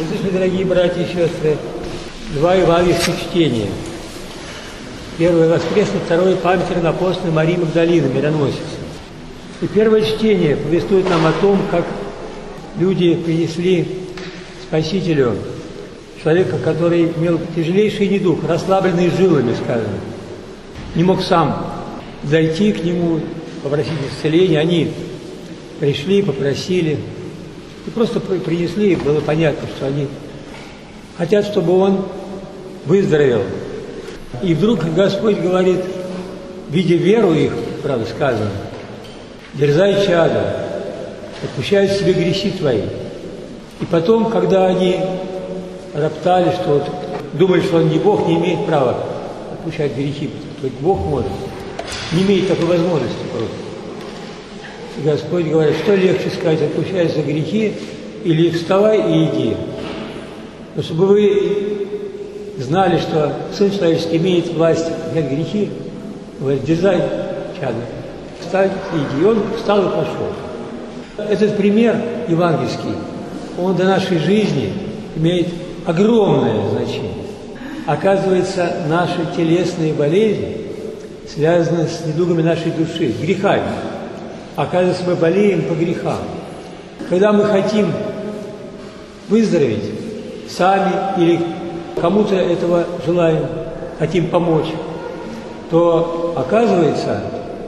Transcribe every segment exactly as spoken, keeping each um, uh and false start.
слышали, дорогие братья и сестры, два евангельских чтения. Первое воскресное, второе памятник-апостольной Марии Магдалины, мироносицы. И первое чтение повествует нам о том, как люди принесли Спасителю человека, который имел тяжелейший недуг, расслабленный жилами, сказано. Не мог сам зайти к нему, попросить исцеления. Они пришли, попросили. И просто принесли, и было понятно, что они хотят, чтобы он выздоровел. И вдруг Господь говорит, видя веру их, правда сказано, дерзай, чадо, отпущают себе грехи твои. И потом, когда они роптали, что вот, думали, что он не Бог, не имеет права отпущать грехи, только Бог может, не имеет такой возможности просто. И Господь говорит, что легче сказать, отпущай за грехи, или вставай и иди. Но чтобы вы знали, что Сын Человеческий имеет власть взять грехи, говорит, дерзай, чадо, встань и иди. И он встал и пошел. Этот пример евангельский, он для нашей жизни имеет огромное значение. Оказывается, наши телесные болезни связаны с недугами нашей души, с грехами. Оказывается, мы болеем по грехам. Когда мы хотим выздороветь сами или кому-то этого желаем, хотим помочь, то, оказывается,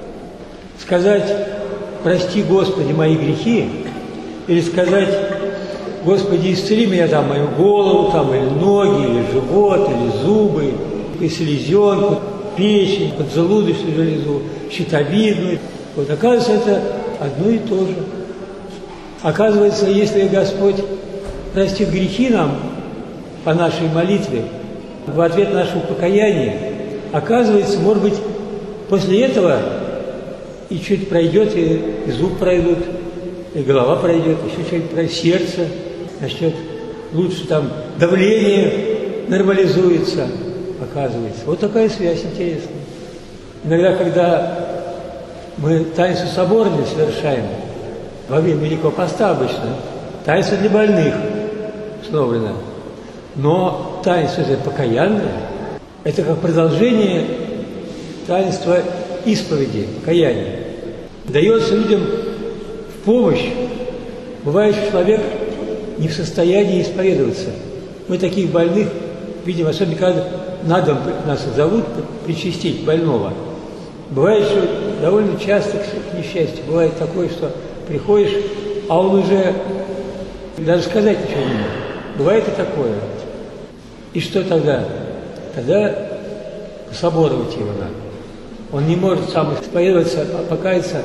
сказать «Прости, Господи, мои грехи» или сказать «Господи, исцели меня, там, мою голову, там, или ноги, или живот, или зубы, и селезенку, печень, поджелудочную железу, щитовидную». Вот, оказывается, это одно и то же. Оказывается, если Господь простит грехи нам по нашей молитве, в ответ нашего покаяния, оказывается, может быть, после этого и чуть пройдет, и, и зуб пройдут, и голова пройдет, еще что-нибудь пройдет, сердце начнет лучше, там давление нормализуется, оказывается. Вот такая связь интересная. Иногда, когда мы таинство соборное совершаем во время Великого Поста обычно, таинство для больных установлено, но таинство это покаянное, это как продолжение таинства исповеди, покаяния. Дается людям в помощь, бывает, что человек не в состоянии исповедоваться. Мы таких больных видим, особенно когда на дом нас зовут причастить больного. Бывает, что довольно часто, к несчастью, бывает такое, что приходишь, а он уже даже сказать ничего не может. Бывает и такое. И что тогда? Тогда соборовать его надо. Он не может сам исповедоваться, покаяться,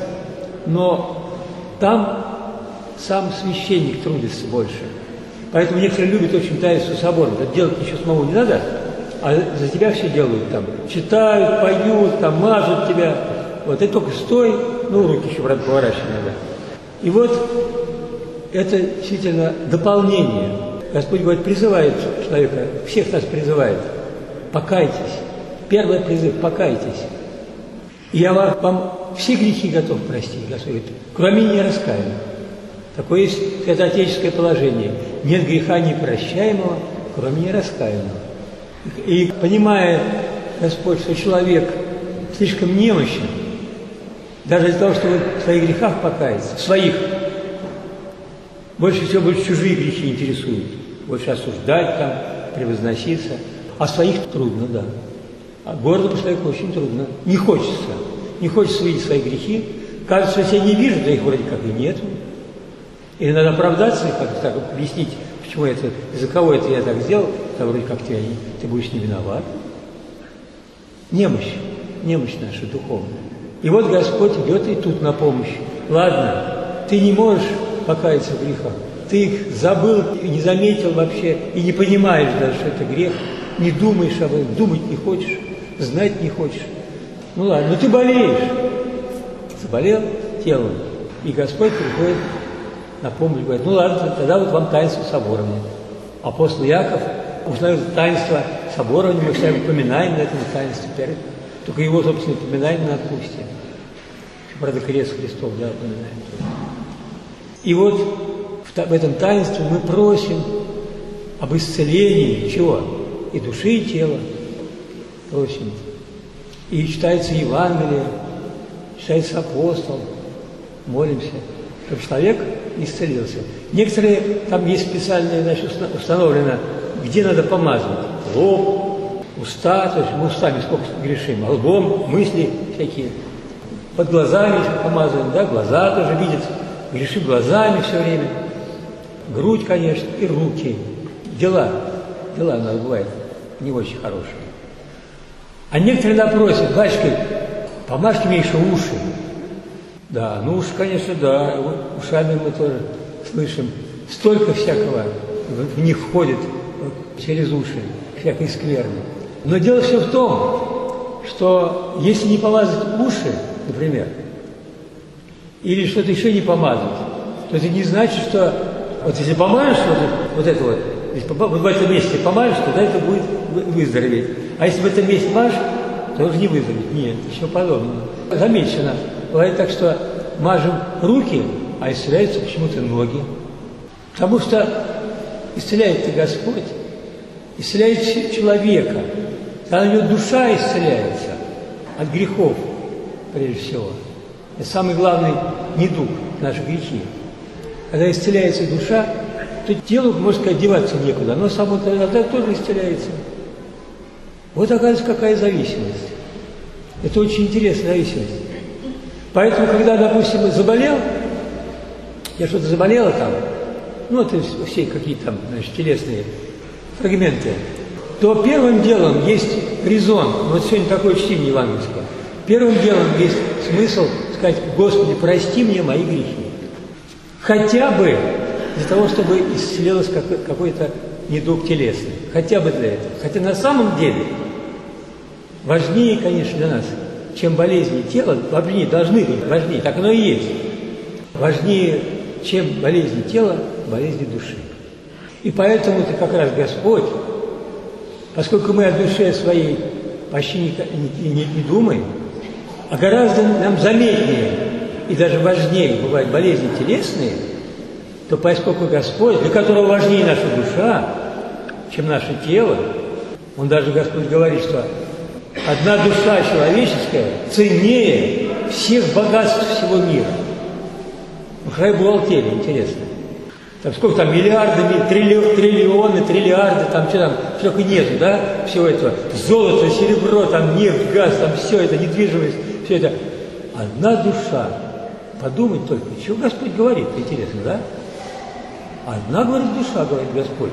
но там сам священник трудится больше. Поэтому некоторые любят очень таинство соборное. Это делать ничего самому не надо, а за тебя все делают там. Читают, поют, там, мажут тебя. Вот, и только стой, ну, руки еще, правда, поворачивай надо. И вот это действительно дополнение. Господь говорит, призывает человека, всех нас призывает. Покайтесь. Первый призыв – покайтесь. И я вам все грехи готов простить, Господь говорит, кроме нераскаяния. Такое есть святоотеческое положение. Нет греха непрощаемого, кроме нераскаянного. И понимая, Господь, что человек слишком немощен, даже для того, чтобы в своих грехах покаяться, в своих, больше всего больше чужие грехи интересуют. Больше осуждать там, превозноситься. А своих трудно, да. А гордому человеку очень трудно. Не хочется. Не хочется видеть свои грехи. Кажется, что я не вижу, да их вроде как и нет. Или надо оправдаться, как-то так объяснить, почему это, из-за кого это я так сделал, да вроде как ты, ты будешь не виноват. Немощь, немощь наша духовная. И вот Господь идет и тут на помощь. Ладно, ты не можешь покаяться в грехах, ты их забыл, не заметил вообще, и не понимаешь даже, что это грех, не думаешь об этом, думать не хочешь, знать не хочешь. Ну ладно, но ты болеешь, заболел телом, и Господь приходит на помощь, говорит, ну ладно, тогда вот вам таинство соборования. Апостол Яков узнает таинство соборования, мы всегда упоминаем на этом таинстве, только его, собственно, упоминаем на отпустие. Правда, крест Христов, да, упоминаем. И вот в этом таинстве мы просим об исцелении чего? И души, и тела. Просим. И читается Евангелие, читается апостол, молимся, чтобы человек исцелился. Некоторые, там есть специальное, значит, установлено, где надо помазывать. Лоб, уста, то есть мы устами сколько грешим, а лбом, мысли всякие. Под глазами помазываем, да, глаза тоже видят, грешим глазами все время. Грудь, конечно, и руки. Дела, дела у нас бывают не очень хорошие. А некоторые напросят: батюшка, помажьте мне еще уши. Да, ну уж, конечно, да, ушами мы тоже слышим. Столько всякого в них входит через уши, всякой скверны. Но дело все в том, что если не помазать уши, например, или что-то еще не помазать, то это не значит, что вот если помажешь вот, вот это вот, если вот в этом месте помажешь, тогда это будет выздороветь. А если в этом месте мажешь, то уже не выздороветь. Нет, еще подобное. Замечено. Бывает так, что мажем руки, а исцеляются почему-то ноги. Потому что исцеляет-то Господь, исцеляет человека. Когда у него душа исцеляется от грехов, прежде всего. Это самый главный недуг, наши грехи. Когда исцеляется душа, то телу, можно сказать, деваться некуда. Оно само тогда тоже исцеляется. Вот, оказывается, какая зависимость. Это очень интересная зависимость. Поэтому, когда, допустим, заболел, я что-то заболела там, ну, это все какие-то там, значит, телесные фрагменты, то первым делом есть резон. Вот сегодня такое чтение евангельское. Первым делом есть смысл сказать: Господи, прости мне мои грехи. Хотя бы для того, чтобы исцелился какой-то недуг телесный. Хотя бы для этого. Хотя на самом деле важнее, конечно, для нас, чем болезни тела, важнее, должны быть важнее, так оно и есть. Важнее, чем болезни тела, болезни души. И поэтому-то как раз Господь, поскольку мы о душе своей почти не, не, не, не думаем, а гораздо нам заметнее и даже важнее бывают болезни телесные, то поскольку Господь, для которого важнее наша душа, чем наше тело, Он даже, Господь, говорит, что одна душа человеческая ценнее всех богатств всего мира. Какая бухгалтерия, интересно. Там сколько там, миллиарды, триллионы, триллионы, триллиарды, там что там, что только нету, да, всего этого. Золото, серебро, там нефть, газ, там все это, недвижимость, все это. Одна душа. Подумать только, чего Господь говорит, интересно, да? Одна, говорит, душа, говорит Господь,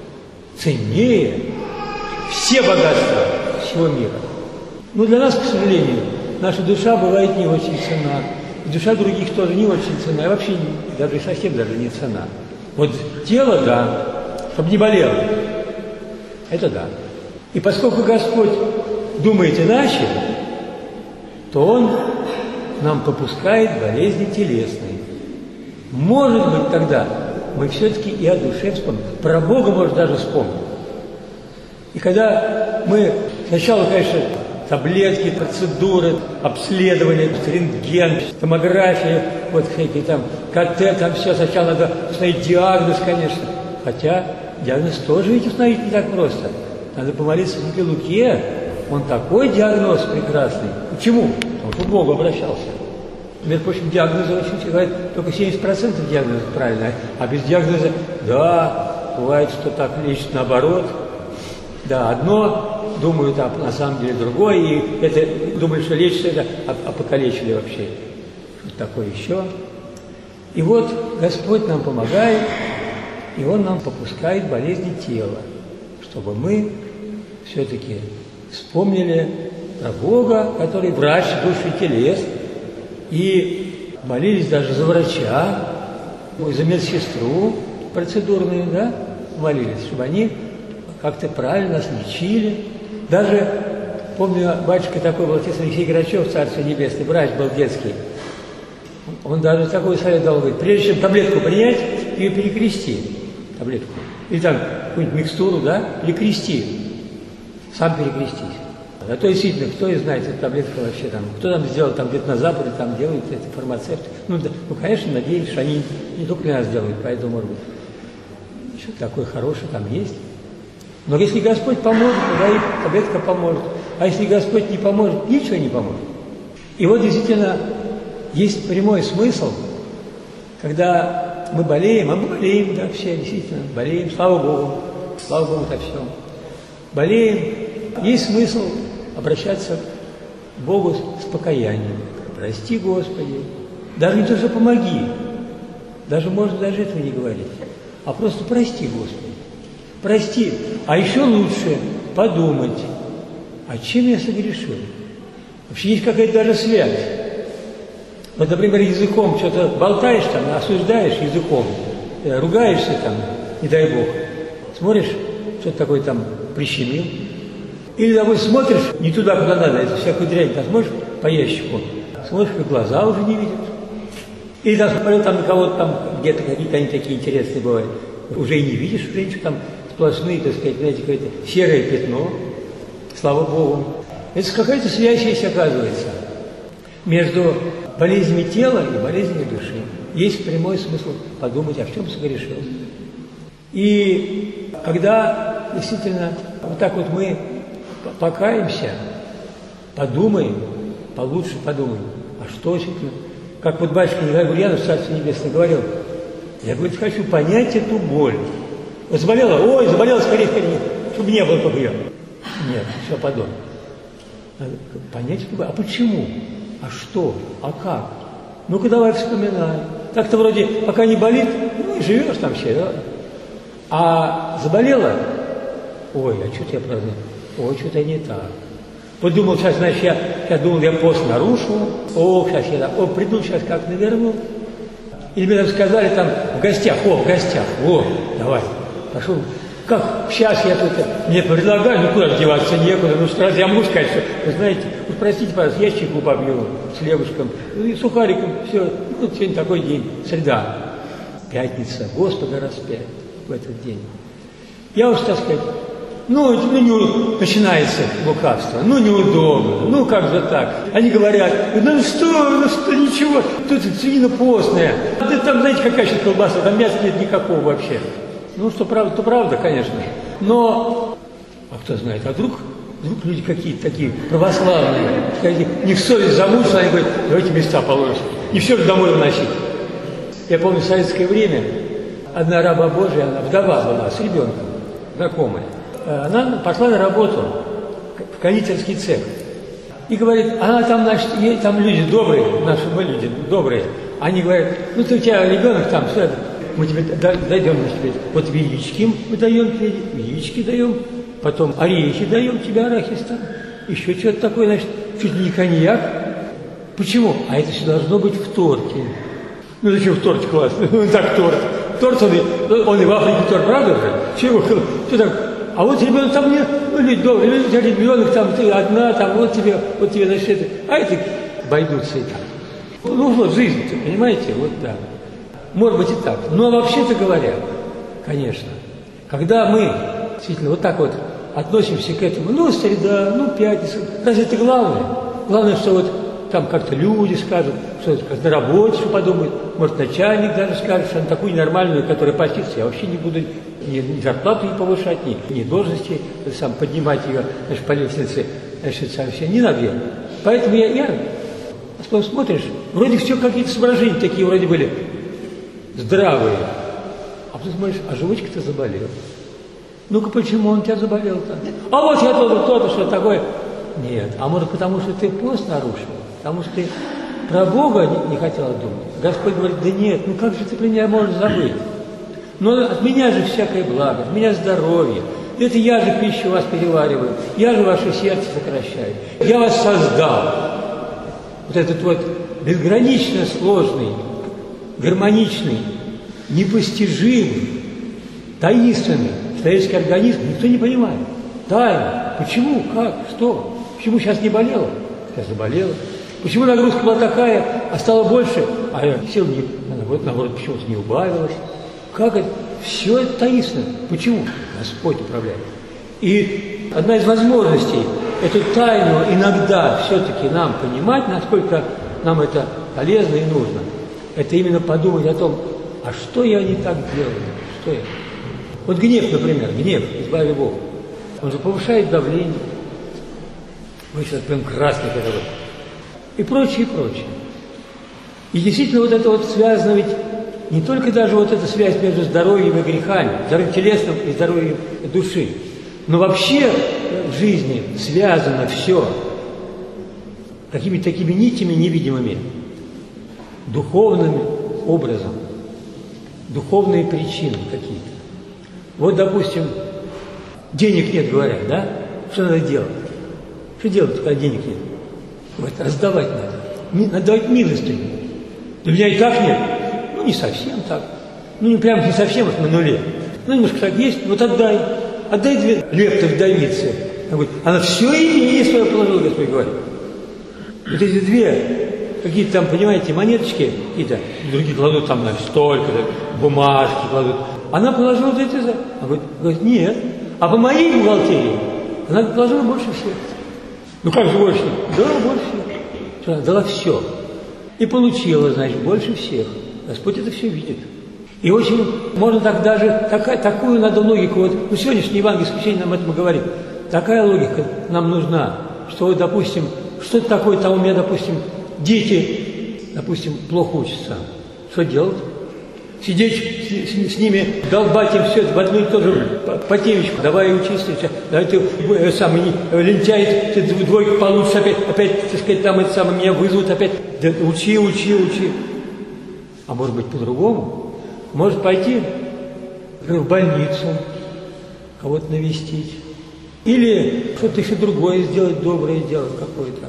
ценнее все богатства всего мира. Но для нас, к сожалению, наша душа бывает не очень ценна. Душа других тоже не очень ценна, и вообще даже совсем даже не ценна. Вот тело, да, чтобы не болело, это да. И поскольку Господь думает иначе, то Он нам попускает болезни телесные. Может быть, тогда мы все-таки и о душе вспомним. Про Бога, может, даже вспомним. И когда мы сначала, конечно, таблетки, процедуры, обследование, рентген, томография, вот всякие там КТ, там все, сначала надо установить диагноз, конечно. Хотя диагноз тоже ведь установить не так просто. Надо помолиться Святой Луке, он такой диагноз прекрасный. Почему? Он к Богу обращался. Между прочим, диагнозы очень говорят, только семьдесят процентов диагноза правильно, а без диагноза, да, бывает, что так лечат наоборот. Да, одно, думают, а на самом деле другое, и это, думают, что лечится это, а, а покалечили вообще. Что такое еще. И вот Господь нам помогает, и Он нам попускает болезни тела, чтобы мы все-таки вспомнили про Бога, который врач души и телес, и молились даже за врача, за медсестру процедурную, да, молились, чтобы они как-то правильно нас лечили. Даже, помню, батюшка такой был, отец Алексей Грачев, Царство Небесное, врач был детский. Он даже такой совет дал, говорит, прежде чем таблетку принять, ее перекрести, таблетку. Или там какую-нибудь микстуру, да, перекрести. Сам перекрестись. А то действительно, кто и знает эту таблетку вообще там, кто там сделал, там где-то на Западе, там делают эти фармацевты. Ну, да, ну, конечно, надеюсь, что они не только для нас делают, поэтому, может быть, что такое хорошее там есть. Но если Господь поможет, тогда и таблетка поможет. А если Господь не поможет, ничего не поможет. И вот действительно есть прямой смысл, когда мы болеем, а мы болеем, да, все действительно болеем, слава Богу, слава Богу за все. Болеем, есть смысл обращаться к Богу с покаянием. Прости, Господи, даже не то, что помоги, даже можно даже этого не говорить, а просто прости, Господи, прости. А еще лучше подумать, а чем я согрешил? Вообще есть какая-то даже связь. Вот, например, языком что-то болтаешь там, осуждаешь языком, ругаешься там, не дай Бог, смотришь, что-то такое там прищемил. Или, допустим, смотришь не туда, куда надо, это всякую дрянь, там смотришь по ящику, смотришь, как глаза уже не видят. Или там смотрел там на кого-то там, где-то какие-то они такие интересные бывают, уже и не видишь уже ничего, там сплошные, так сказать, знаете, какое-то серое пятно, слава Богу. Это какая-то связь есть, оказывается, между болезнями тела и болезнями души. Есть прямой смысл подумать, а в чем согрешил. И когда действительно вот так вот мы покаемся, подумаем, получше подумаем, а что действительно, как вот батюшка Николай Гурьянов, Царство Небесное, говорил, я, говорит, хочу понять эту боль. Вот заболела, ой, заболела, скорее, скорее, чтобы не было только ее. Нет, все, подон. Надо понять эту боль. А почему? А что? А как? Ну-ка давай вспоминай. Так-то вроде, пока не болит, ну и живешь там все, да? А заболела? Ой, а что-то я праздную? Ой, что-то не так. Подумал, сейчас, значит, я, я думал, я пост нарушу. О, сейчас я, о, приду сейчас как наверну. Или мне там сказали там в гостях, о, в гостях, о, давай, пошел. Как сейчас я тут, мне предлагаю, ну куда деваться некуда, ну что, я могу сказать, что, вы знаете, ну, простите, пожалуйста, я чайку попью с хлебушком, ну, и сухариком, все, ну, сегодня такой день, среда, пятница, Господа распять в этот день. Я уж, так сказать, ну, ну не, начинается лукавство, ну неудобно, ну как же так. Они говорят, ну что, ну что, ничего, тут свинина постная, да там, знаете, какая сейчас колбаса, там мяса нет никакого вообще. Ну, что правда, то правда, конечно. Но, а кто знает, а вдруг, вдруг люди какие-то такие православные, скажите, не в совесть замучили, они говорят, давайте места положим, не все же домой уносить. Я помню, в советское время одна раба Божия, она вдова была, с ребенком, знакомая. Она пошла на работу в кондитерский цех. И говорит, она там, значит, там люди добрые, наши мы люди добрые. Они говорят, ну ты у тебя ребенок там, все это. Мы тебе дойдем, значит, вот яички мы даем тебе, яички даем, потом орехи даем тебе, арахис там, еще что-то такое, значит, чуть ли не коньяк. Почему? А это все должно быть в торте. Ну зачем в торте классно? Ну так торт. Торт, он и, он и в Африке торт, правда же? Чего? Что так? А вот ребенок там нет, ну люди добрые, у тебя ребенок там, ты одна, там, вот тебе, вот тебе, значит, это, а эти обойдутся и так. Ну вот жизнь-то, понимаете, вот да. Может быть и так. Но вообще-то говоря, конечно, когда мы действительно вот так вот относимся к этому, ну, среда, ну, пятница, разве это главное? Главное, что вот там как-то люди скажут, что на работе что подумают, может, начальник даже скажет, что он такую ненормальную, которая постится, я вообще не буду ни, ни зарплату не повышать, ни, ни должности, сам поднимать ее, значит, по лестнице, значит, совсем не надо. Поэтому я, я смотришь, вроде все какие-то соображения такие вроде были, здравые. А потом смотришь, а желудочка-то заболел. Ну-ка, почему он у тебя заболел-то? А вот я то-то, то-то, что такое. Нет, а может потому, что ты пост нарушил? Потому что ты про Бога не, не хотела думать. Господь говорит, да нет, ну как же ты про меня можешь забыть? Но от меня же всякое благо, от меня здоровье. Это я же пищу вас перевариваю, я же ваше сердце сокращаю. Я вас создал. Вот этот вот безгранично сложный, гармоничный, непостижимый, таинственный человеческий организм никто не понимает. Тайна. Почему? Как? Что? Почему сейчас не болела? Сейчас заболела. Почему нагрузка была такая, а стало больше, а сил не, наоборот, наоборот, почему-то не убавилось? Как это? Все это таинственно. Почему? Господь управляет. И одна из возможностей эту тайну иногда все-таки нам понимать, насколько нам это полезно и нужно, это именно подумать о том, а что я не так делаю, что я. Вот гнев, например, гнев, избави Бог, он же повышает давление. Вы сейчас прям красный какой-то. И прочее, и прочее. И действительно вот это вот связано ведь не только даже вот эта связь между здоровьем и грехами, здоровьем телесным и здоровьем души, но вообще в жизни связано все какими-то такими нитями невидимыми, духовным образом, духовные причины какие-то. Вот, допустим, денег нет, говорят, да? Что надо делать? Что делать, когда денег нет? Вот, раздавать надо. Надо давать милостыню. Для меня и так нет. Ну, не совсем так. Ну, не прям не совсем, вот на нуле. Ну, немножко так есть, вот отдай. Отдай две лепты вдовице. Она говорит, она все имение свое положила, Господь говорит. Вот эти две, какие-то там, понимаете, монеточки, какие-то, другие кладут там на столько, бумажки кладут. Она положила вот эти, она говорит, говорит, нет. А по моей бухгалтерии она положила больше всех. Ну как же больше? Да, больше всех. Она дала все. И получила, значит, больше всех. Господь это все видит. И очень можно так даже, такая, такую надо логику, вот, ну, сегодняшний евангельский учение нам это говорит, такая логика нам нужна, что, вот, допустим, что-то такое, там у меня, допустим, дети, допустим, плохо учатся. Что делать? Сидеть с, с, с ними, долбать им все это в одну и ту же по темечку. Давай учись, давай ты э, сам, лентяй, ты двойку получишь, опять, опять, так сказать, там это самое, меня вызовут опять. Да, учи, учи, учи. А может быть по-другому? Может пойти в больницу, кого-то навестить. Или что-то еще другое сделать, доброе делать какое-то.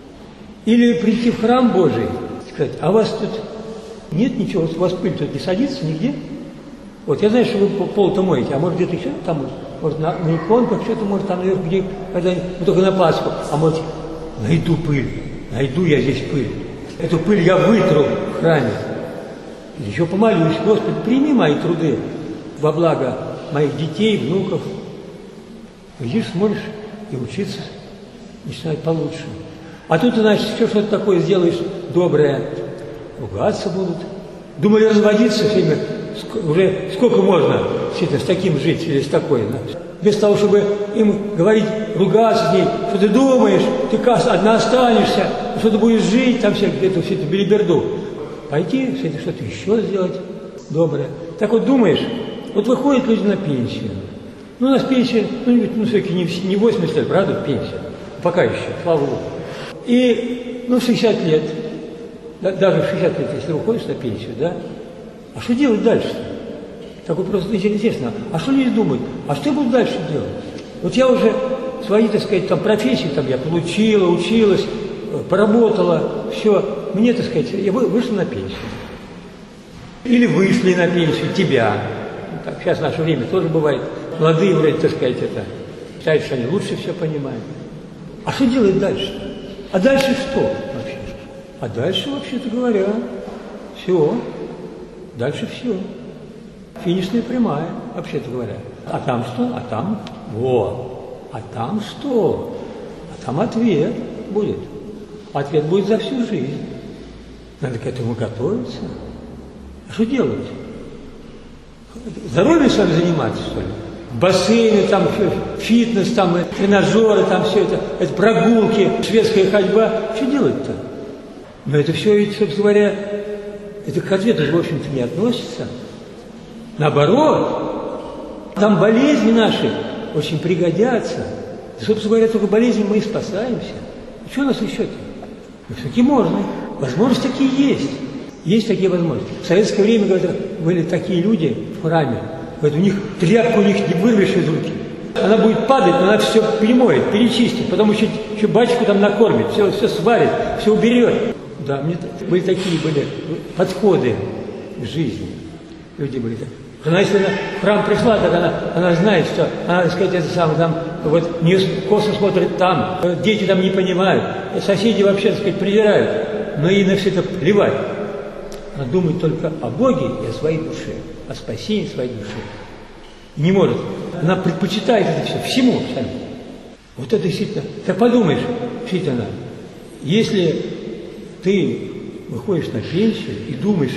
Или прийти в храм Божий и сказать, а у вас тут нет ничего, у вас пыль тут не садится нигде? Вот я знаю, что вы пол-то моете, а может где-то еще там, может на, на иконках что-то, может там наверху, где, когда-нибудь, ну, только на Пасху, а может, найду пыль, найду я здесь пыль. Эту пыль я вытру в храме. Еще помолюсь, Господи, прими мои труды во благо моих детей, внуков. Видишь, смотришь и учиться начинать получше. А тут, значит, все что-то такое сделаешь доброе, ругаться будут. Думали разводиться все время, уже сколько можно с таким жить или с такой. Да? Вместо того, чтобы им говорить, ругаться с ней, что ты думаешь, ты одна останешься, что ты будешь жить, там все, где-то все это белиберду. Пойти, что-то еще сделать доброе. Так вот думаешь, вот выходят люди на пенсию. Ну, у нас пенсия, ну, ну все-таки не, не восемьдесят лет, правда, пенсия. Пока еще, слава Богу. И, ну, шестьдесят лет, да, даже в шестьдесят лет, если выходишь на пенсию, да, а что делать дальше? Так вот просто интересно, а что люди думают, а что я буду дальше делать? Вот я уже свои, так сказать, там профессии, там я получила, училась, поработала, все, мне, так сказать, я вышла на пенсию. Или вышли на пенсию тебя. Так, сейчас в наше время тоже бывает. Молодые вроде, так сказать, это, считают, что они лучше все понимают. А что делать дальше? А дальше что вообще? А дальше, вообще-то говоря, все. Дальше все. Финишная прямая, вообще-то говоря. А там что? А там вот. А там что? А там ответ будет. Ответ будет за всю жизнь. Надо к этому готовиться. А что делать? Здоровьем с вами заниматься, что ли? Бассейны, там, фитнес, там, тренажеры, там все это, это прогулки, шведская ходьба. Что делать-то? Но это все, ведь, собственно говоря, это к ответу, в общем-то, не относится. Наоборот, там болезни наши очень пригодятся. И, собственно говоря, только болезни мы и спасаемся. И что у нас еще-то? Ну, все-таки можно. Возможности такие есть. Есть такие возможности. В советское время, говорят, были такие люди в храме, говорят, у них тряпку у них не вырвешь из руки. Она будет падать, но она все перемоет, перечистит, потом еще, еще батюшку там накормит, все, все сварит, все уберет. Да, мне были такие были подходы к жизни. Люди были такие. Она, если она в храм пришла, так она, она знает, что она, так сказать, это самое, там, вот, не косо смотрит там, дети там не понимают, соседи вообще, так сказать, презирают, но ей на все это плевать. Она думает только о Боге и о своей душе, о спасении своей души. Не может. Она предпочитает это все, всему абсолютно. Вот это действительно. Ты подумаешь, действительно, если ты выходишь на пенсию и думаешь о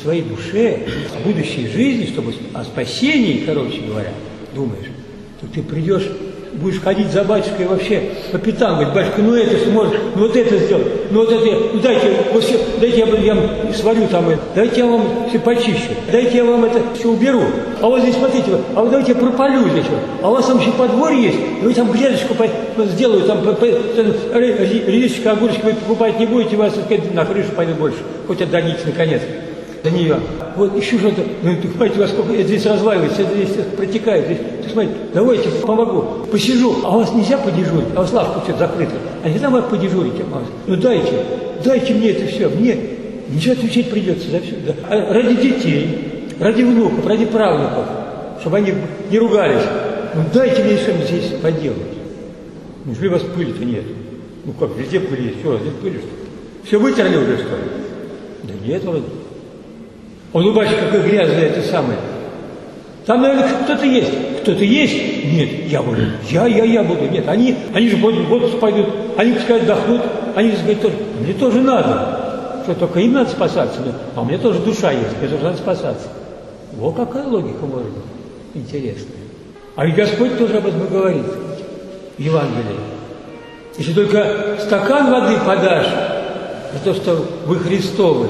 своей душе, о будущей жизни, чтобы о спасении, короче говоря, думаешь, то ты придешь, будешь ходить за батюшкой вообще по пятам, говорит, батюшка, ну это сможет, ну вот это сделать, ну вот это, ну дайте, вот все, дайте я, я вам сварю там это, дайте я вам все почищу, дайте я вам это все уберу, а вот здесь смотрите, а вот давайте я пропалю здесь, вот. А у вас там еще подворье есть, и вы там грядочку сделаю, там редисочку, огурчик вы покупать не будете, вас сказать, на крышу пойдет больше, хоть отдадите наконец до нее. Вот еще что-то, ну, понимаете, у вас сколько, это здесь разваливается, это здесь протекает, здесь, смотрите, давайте помогу, посижу, а у вас нельзя подежурить, а у вас лавка что-то закрыта, а нельзя вам подежурить, ну дайте, дайте мне это все, мне ничего отвечать придется за все, да. А ради детей, ради внуков, ради правнуков, чтобы они не ругались, ну дайте мне что-нибудь здесь поделать. Неужели у вас пыли-то нет? Ну как, везде пыль есть, что, здесь пыли, что ли? Все вытерли уже, что ли? Да нет, вроде. Он, ну, батюшка, какой грязный это самое. Там, наверное, кто-то есть. Кто-то есть? Нет, я буду. Я, я, я буду. Нет, они, они же в отпуск пойдут. Они, пускай отдохнут. Они, сказать, тоже. Мне тоже надо. Что, только им надо спасаться? А у меня тоже душа есть. Мне тоже надо спасаться. Вот какая логика может быть. Интересная. А ведь Господь тоже об этом говорит. В Евангелии. Если только стакан воды подашь, за то, что вы Христовы,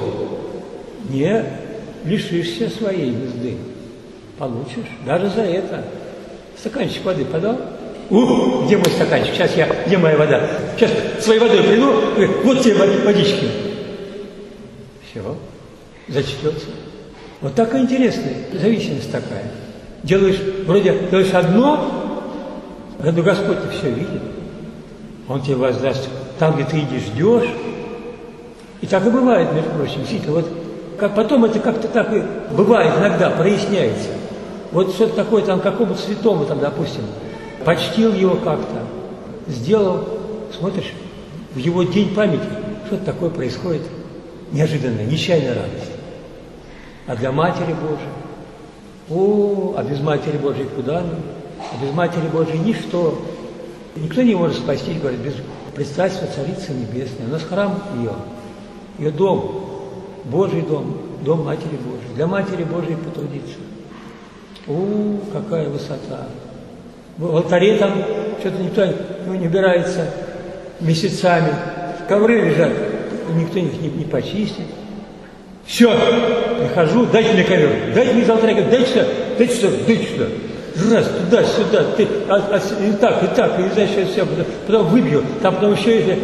не лишишься своей мзды. Получишь даже за это. Стаканчик воды подал. У, где мой стаканчик? Сейчас я, где моя вода? Сейчас своей водой приду, вот тебе водички. Все, зачтется. Вот такая интересная зависимость такая. Делаешь, вроде делаешь одно, но Господь-то все видит. Он тебе воздаст там, где ты идешь, ждешь. И так и бывает, между прочим. Действительно, вот как потом это как-то так и бывает иногда, проясняется. Вот что-то такое там какому-то святому, там, допустим, почтил его как-то, сделал, смотришь, в его день памяти что-то такое происходит неожиданное, нечаянная радость. А для Матери Божией, о, а без Матери Божией куда нам? А без Матери Божией ничто. Никто не может спастись, говорит, без предстательства Царицы Небесной. У нас храм ее, ее дом, Божий дом, дом Матери Божией. Для Матери Божией потрудиться. О, какая высота! В алтаре там что-то никто не убирается месяцами. Ковры лежат, никто их не, не почистит. Все, прихожу, дайте мне ковер, дайте мне из алтаря, дайте сюда, дайте сюда, дайте сюда. Раз, туда, сюда, ты, а, а, и так, и так, и значит, все, потом, потом выбью, там потом еще это.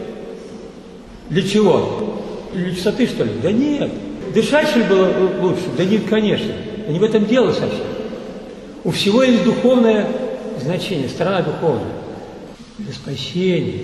Для чего? Для чистоты, что ли? Да нет. Дышать, что ли, было лучше? Да нет, конечно. Да не в этом дело совсем. У всего есть духовное значение, сторона духовная. Для спасения,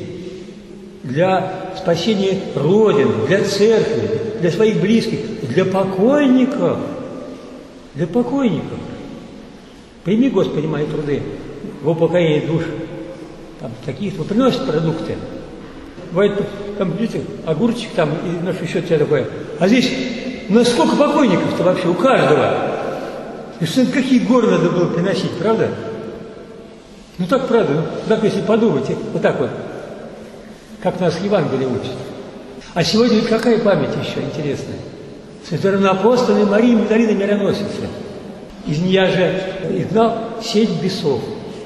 для спасения Родины, для церкви, для своих близких, для покойников. Для покойников. Прими, Господи, мои труды в упокоении душ. Там такие, вот приносят продукты. Бывает, там, видите, огурчик там, и ну, еще что-то такое. А здесь, ну, сколько покойников-то вообще, у каждого. И что, какие горы надо было приносить, правда? Ну так, правда, ну, так, если подумать, вот так вот, как нас Евангелие учит. А сегодня ведь какая память еще интересная? Святой равноапостольной Марии Магдалины Мироносицы. Из нее же изгнал сеть бесов.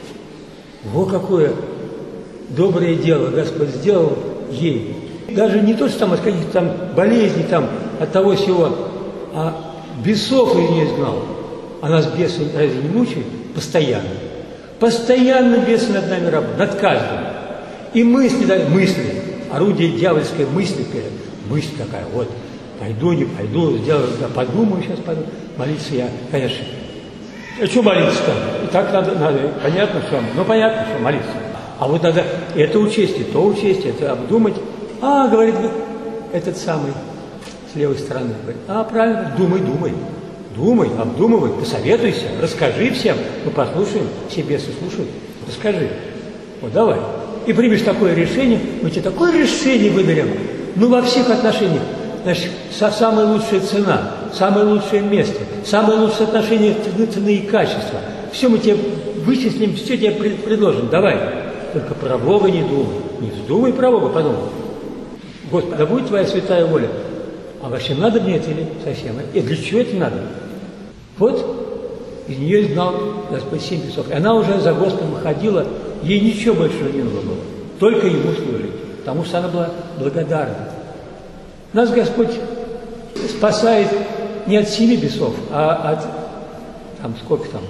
Во какое доброе дело Господь сделал ей. Даже не то, что там от каких-то там болезней, там, от того всего, а бесов из нее изгнал. А нас бесы разве не мучают? Постоянно. Постоянно бесы над нами работают, над каждым. И мысли, да, мысли, орудие дьявольской мысли, мысль такая, вот, пойду, не пойду, сделаю, да, подумаю, сейчас пойду. Молиться я, конечно. А что молиться-то? И так надо, надо, понятно, что, ну понятно, что молиться. А вот надо это учесть, и то учесть, это обдумать. А, говорит, этот самый, с левой стороны, говорит, а, правильно, думай, думай. Думай, обдумывай, посоветуйся, расскажи всем. Мы послушаем, все бесы слушают, расскажи. Вот давай. И примешь такое решение, мы тебе такое решение выберем. Ну, во всех отношениях. Значит, самая лучшая цена, самое лучшее место, самое лучшее отношение цены и качества. Все мы тебе вычислим, все тебе предложим. Давай. Только про Бога не думай. Не вздумай про Бога, подумай. Господи, да будет твоя святая воля. а вообще надо мне это или совсем? И для чего это надо? Вот из нее изгнал Господь семь бесов. И она уже за Господом ходила, ей ничего большего не нужно было, только Ему служить, потому что она была благодарна. Нас Господь спасает не от семи бесов, а от, там, сколько там.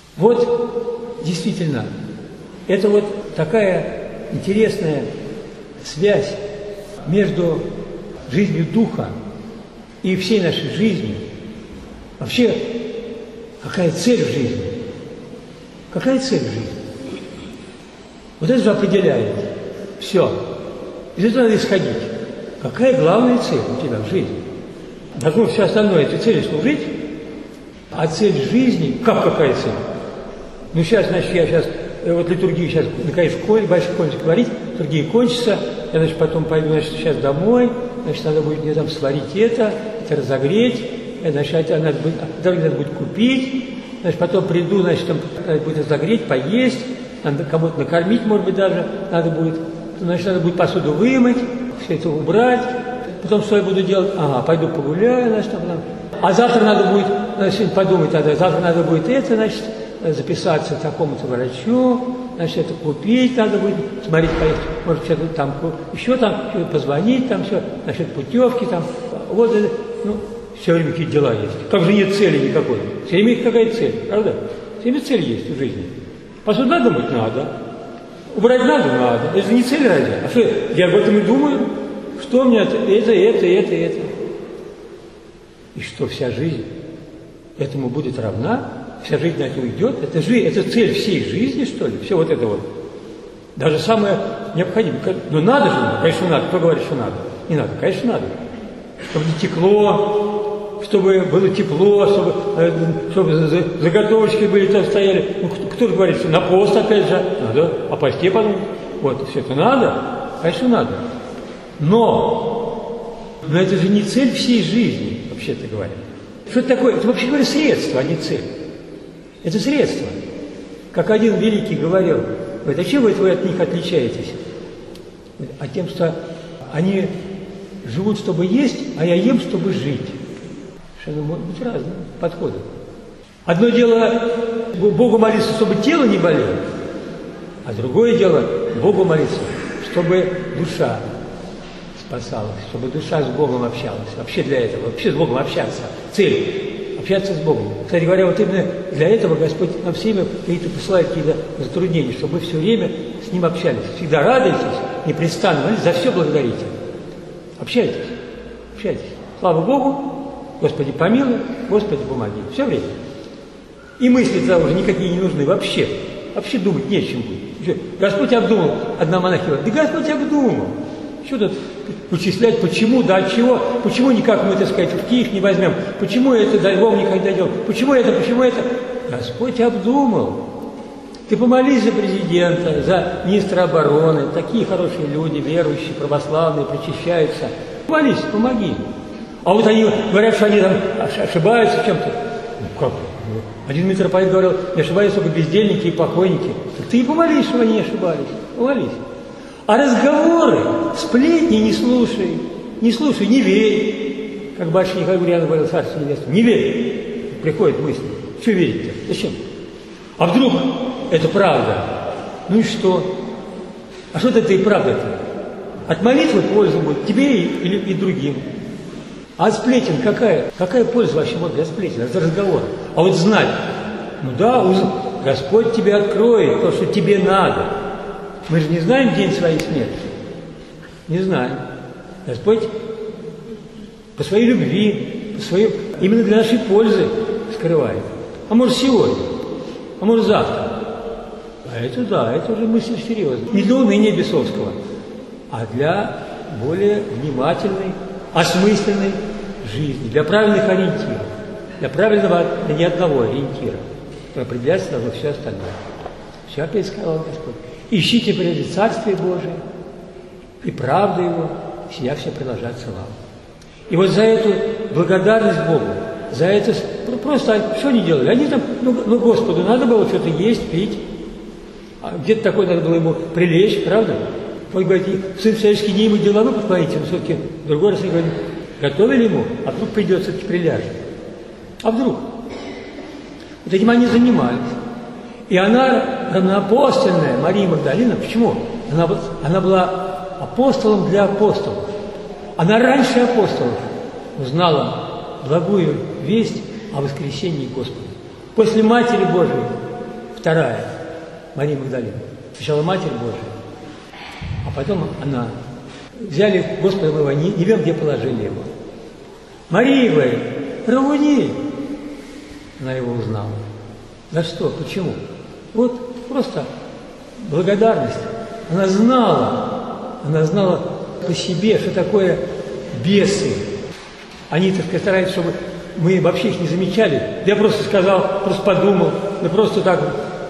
Вот, действительно, это вот такая интересная связь между жизнью Духа и всей нашей жизнью. Вообще, какая цель в жизни? Какая цель в жизни? Вот это же определяет все. Из этого надо исходить. Какая главная цель у тебя в жизни? Должно все остальное, это цель служить, а цель жизни, как какая цель? Ну сейчас, значит, я сейчас, вот литургию сейчас, наконец, в школе, большой школе говорить, литургия кончится, я, значит, потом пойду, значит, сейчас домой, значит, надо будет мне там сварить это, это разогреть, значит, это надо будет, это надо будет купить, значит, потом приду, значит, там надо будет разогреть, поесть, надо кого-то накормить, может быть, даже надо будет, значит, надо будет посуду вымыть, все это убрать, потом что я буду делать? Ага, пойду погуляю, значит, там, а завтра надо будет, значит, подумать, надо, завтра надо будет это, значит, записаться к такому-то врачу, значит, это купить надо будет, смотреть, поехать, может, что-то там, еще там, что-то позвонить, там все, насчет путевки, там, вот это, ну, все время какие дела есть. Как же нет цели никакой? Все время есть какая-то цель, правда? Все время цель есть в жизни. Посуду надо думать? Надо. Убрать надо? Надо. Это не цель ради. А что, я об этом и думаю, что у меня это, это, это, это, это. И что вся жизнь этому будет равна? Вся жизнь на это уйдет? Это, жизнь, это цель всей жизни, что ли? Все вот это вот. Даже самое необходимое. Ну надо же, конечно, надо. Кто говорит, что надо? Не надо, конечно, надо. Чтобы не текло, чтобы было тепло, чтобы, чтобы заготовочки были там стояли. Ну, кто, кто же говорит, что на пост опять же? Надо о посте подумать. Вот, все это надо? Конечно, надо. Но, но это же не цель всей жизни, вообще-то говоря. Что это такое? Это, вообще говоря, средство, а не цель. Это средство. Как один великий говорил, говорит, а чем вы, вы от них отличаетесь? А тем, что они живут, чтобы есть, а я ем, чтобы жить. Что ну, может быть разные подходы. Одно дело Богу молиться, чтобы тело не болело, а другое дело Богу молиться, чтобы душа спасалась, чтобы душа с Богом общалась. Вообще для этого, вообще с Богом общаться. Цель. Общаться с Богом. Кстати говоря, вот именно для этого Господь нам всеми какие-то посылает какие-то затруднения, чтобы вы все время с Ним общались. Всегда радуйтесь, непрестанно, молитесь, за все благодарите. Общайтесь, общайтесь. Слава Богу, Господи помилуй, Господи помоги. Все время. И мысли тогда уже никакие не нужны вообще. Вообще думать не о чем будет. Господь обдумал. Одна монахиня говорит, да Господь обдумал. Что тут вычислять, почему, да от чего, почему никак мы, так сказать, в Киев не возьмем, почему это до Львова никак не дойдем, почему это, почему это. Господь обдумал. Ты помолись за президента, за министра обороны, такие хорошие люди, верующие, православные, причащаются. Помолись, помоги. А вот они говорят, что они там ошибаются в чем-то. Ну как? Один митрополит говорил, не ошибаются только бездельники и покойники. Так ты и помолись, чтобы они не ошибались. Помолись. А разговоры, сплетни не слушай, не слушай, не верь. Как батюшка Николай Гурьянов говорил, царство небесное, не верь. Приходит мысль, что верить-то? Зачем? А вдруг это правда? Ну и что? А что это и правда-то? От молитвы польза будет тебе и, и, и другим. А от сплетен какая? Какая польза вообще может для сплетен? Это разговор. А вот знать, ну да, Господь тебе откроет то, что тебе надо. Мы же не знаем день своей смерти. Не знаем. Господь по своей любви, по своей, именно для нашей пользы скрывает. А может сегодня, а может завтра. А это да, это уже мысль серьезная. Не для уныния бесовского, а для более внимательной, осмысленной жизни, для правильных ориентиров, для правильного, для ни одного ориентира, который определяется должно все остальное. Все опять сказал Господь. Ищите прежде Царствие Божие и правду Его, сия все приложатся вам. И вот за эту благодарность Богу, за это просто, что они делали? Они там, ну, ну Господу надо было что-то есть, пить, а где-то такое надо было ему прилечь, правда? Он говорит, Сын человеческий не ему дела вы подклоните, но все-таки другой раз он говорит, Готовили ему, а вдруг придется приляжет. А вдруг? Вот этим они занимались. И она, равноапостольная, Мария Магдалина, почему? Она, она была апостолом для апостолов. Она раньше апостолов узнала благую весть о воскресении Господа. После Матери Божией вторая, Мария Магдалина. Сначала Матерь Божия, а потом она. Взяли Господа моего, не, не вел, где положили его. Мария говорит, Равуни. Она его узнала. За что? Почему? Вот просто благодарность. Она знала, она знала по себе, что такое бесы. Они, так сказать, стараются, чтобы мы вообще их не замечали. Я просто сказал, просто подумал, да просто так,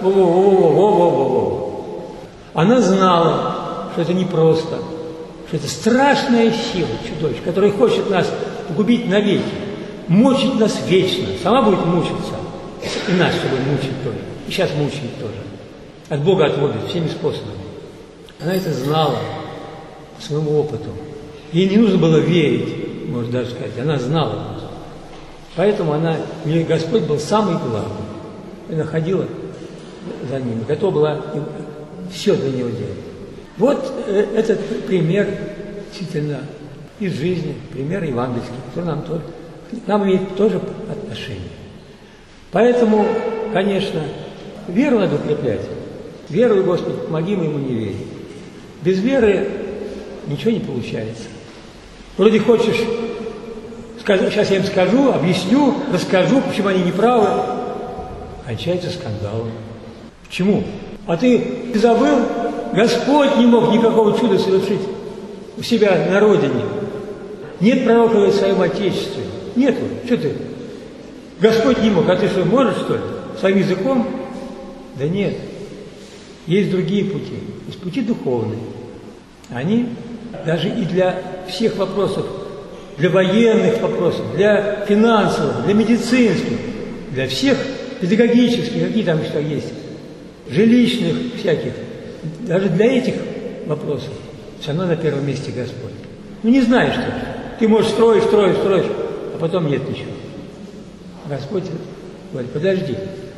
во-во-во-во-во-во-во. Она знала, что это непросто, что это страшная сила, чудовище, которая хочет нас погубить навеки, мучить нас вечно. Сама будет мучиться, и нас, чтобы мучить тоже. И сейчас мучает тоже. От Бога отводит всеми способами. Она это знала по своему опыту. Ей не нужно было верить, можно даже сказать. Она знала нас. Поэтому она, у нее Господь был самый главный. Она ходила за ним, готова была все для него делать. Вот этот пример действительно из жизни, пример евангельский, который нам, тоже, нам имеет тоже отношение. Поэтому, конечно, веру надо укреплять. Веруй, Господи, помоги моему неверию. Без веры ничего не получается. Вроде хочешь, скажу, сейчас я им скажу, объясню, расскажу, почему они неправы, кончается скандалом. Почему? А ты забыл? Господь не мог никакого чуда совершить у себя на родине. Нет пророка в своем Отечестве. Нету. Что ты? Господь не мог. А ты что, можешь, что ли? Своим языком? Да нет. Есть другие пути. Есть пути духовные. Они даже и для всех вопросов, для военных вопросов, для финансовых, для медицинских, для всех педагогических, какие там что есть, жилищных всяких, даже для этих вопросов все равно на первом месте Господь. Ну не знаешь, что ты можешь строить, строить, строить, а потом нет ничего. Господь говорит, подожди,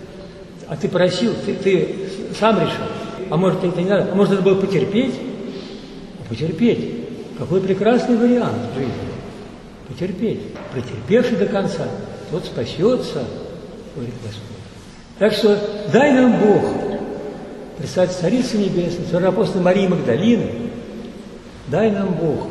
а ты просил, ты, ты сам решил, а может это не надо, а может это было потерпеть? А потерпеть. Какой прекрасный вариант в жизни. Потерпеть. Претерпевший до конца, тот спасется, говорит Господь. Так что дай нам Бог, представьте, Царица Небесная, Апостол Марии Магдалины, дай нам Бог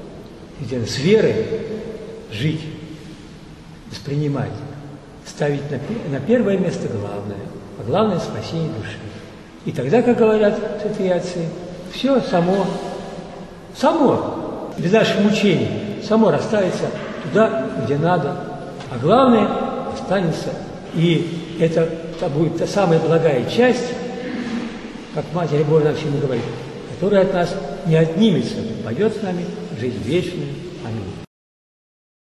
с верой жить, воспринимать, ставить на, на первое место главное, а главное спасение души. И тогда, как говорят святые отцы, все само, само, без наших мучений, само расставится туда, где надо, а главное останется, и это, это будет та самая благая часть, как Матерь Божия нам всему говорит, которая от нас не отнимется, пойдет с нами в жизнь вечную. Аминь.